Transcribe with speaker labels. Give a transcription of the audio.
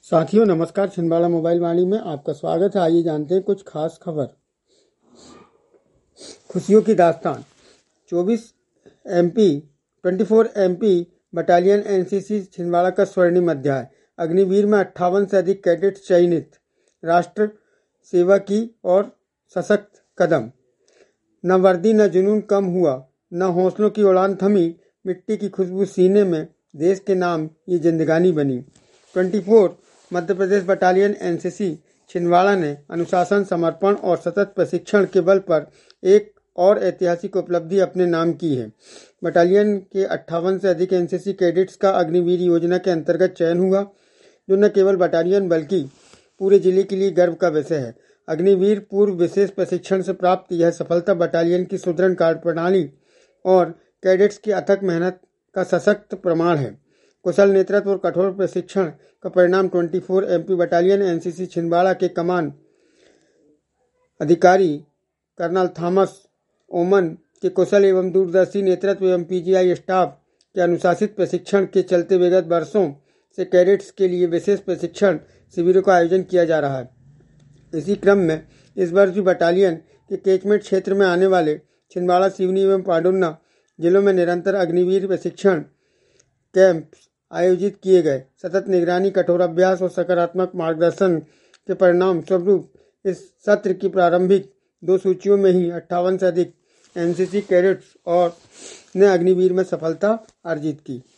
Speaker 1: साथियों नमस्कार। छिंदवाड़ा मोबाइल वाणी में आपका स्वागत है। आइए जानते हैं कुछ खास खबर। खुशियों की दास्तान। 24 एमपी बटालियन एनसीसी छिंदवाड़ा का स्वर्णिम अध्याय। अग्निवीर में 58 से अधिक कैडेट्स चयनित। राष्ट्र सेवा की और सशक्त कदम। न वर्दी न जुनून कम हुआ, न हौसलों की उड़ान थमी। मिट्टी की खुशबू सीने में, देश के नाम ये जिंदगानी बनी। 24 मध्य प्रदेश बटालियन एनसीसी छिंदवाड़ा ने अनुशासन, समर्पण और सतत प्रशिक्षण के बल पर एक और ऐतिहासिक उपलब्धि अपने नाम की है। बटालियन के 58 से अधिक एनसीसी कैडेट्स का अग्निवीर योजना के अंतर्गत चयन हुआ, जो न केवल बटालियन बल्कि पूरे जिले के लिए गर्व का विषय है। अग्निवीर पूर्व विशेष प्रशिक्षण से प्राप्त यह सफलता बटालियन की सुदृढ़ कार्यप्रणाली और कैडेट्स की अथक मेहनत का सशक्त प्रमाण है। कुशल नेतृत्व और कठोर प्रशिक्षण का परिणाम 24 एमपी बटालियन एनसीसी छिंदवाड़ा के कमान अधिकारी कर्नल थॉमस ओमन के कुशल एवं दूरदर्शी नेतृत्व एवं पीजीआई स्टाफ के अनुशासित प्रशिक्षण के चलते विगत वर्षों से कैडेट्स के लिए विशेष प्रशिक्षण शिविरों का आयोजन किया जा रहा है। इसी क्रम में इस वर्ष भी बटालियन के कैचमेंट क्षेत्र में आने वाले छिंदवाड़ा, सिवनी एवं पांडुर्ना जिलों में निरंतर अग्निवीर प्रशिक्षण कैंप आयोजित किए गए। सतत निगरानी, कठोर अभ्यास और सकारात्मक मार्गदर्शन के परिणाम स्वरूप इस सत्र की प्रारंभिक 2 सूचियों में ही 58 से अधिक एनसीसी कैडेट्स और ने अग्निवीर में सफलता अर्जित की।